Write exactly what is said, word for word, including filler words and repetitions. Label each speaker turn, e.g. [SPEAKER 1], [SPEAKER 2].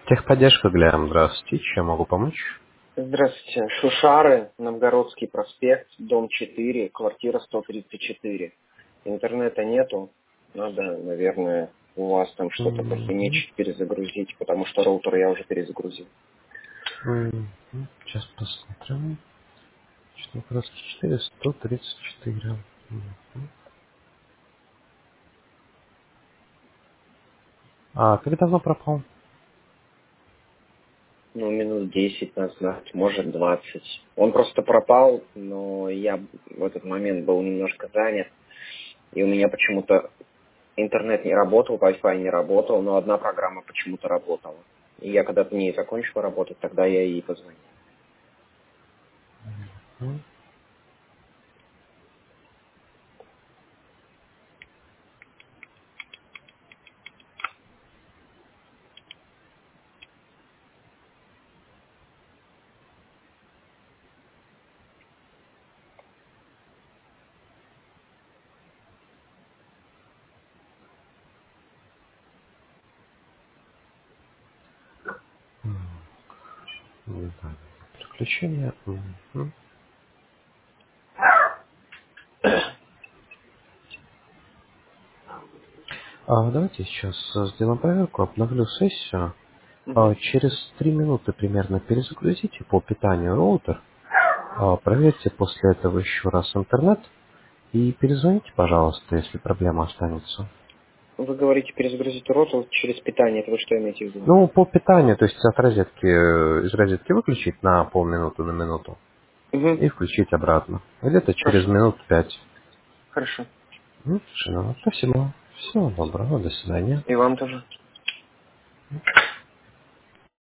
[SPEAKER 1] Техподдержка, Глям, здравствуйте. Чем могу помочь?
[SPEAKER 2] Здравствуйте. Шушары, Новгородский проспект, дом четыре, квартира сто тридцать четыре. Интернета нету. Надо, наверное, у вас там что-то
[SPEAKER 1] Мгм.
[SPEAKER 2] похимичить, перезагрузить, потому что роутер я уже перезагрузил.
[SPEAKER 1] Мгм. Сейчас посмотрим. Новгородский четыре, сто тридцать четыре. Мгм. А как давно пропал?
[SPEAKER 2] Ну, минут десять назад, может двадцать. Он просто пропал, но я в этот момент был немножко занят, и у меня почему-то интернет не работал, Wi-Fi не работал, но одна программа почему-то работала. И я когда-то не закончил работать, тогда я ей позвонил.
[SPEAKER 1] Мгм. Не знаю. Приключения. Мгм. А, давайте сейчас э, сделаем проверку, обновлю сессию. А,
[SPEAKER 2] Мгм.
[SPEAKER 1] через три минуты примерно перезагрузите по питанию роутер. А, проверьте после этого еще раз интернет. И перезвоните, пожалуйста, если проблема останется.
[SPEAKER 2] Вы говорите перезагрузить ротор через питание. Это вы что имеете в виду?
[SPEAKER 1] Ну, по питанию, то есть от розетки, э, из розетки выключить на полминуты, на минуту
[SPEAKER 2] Угу.
[SPEAKER 1] и включить обратно. Где-то через
[SPEAKER 2] Хорошо.
[SPEAKER 1] минут пять.
[SPEAKER 2] Хорошо.
[SPEAKER 1] Ну, спасибо. Всего доброго, до свидания.
[SPEAKER 2] И вам тоже.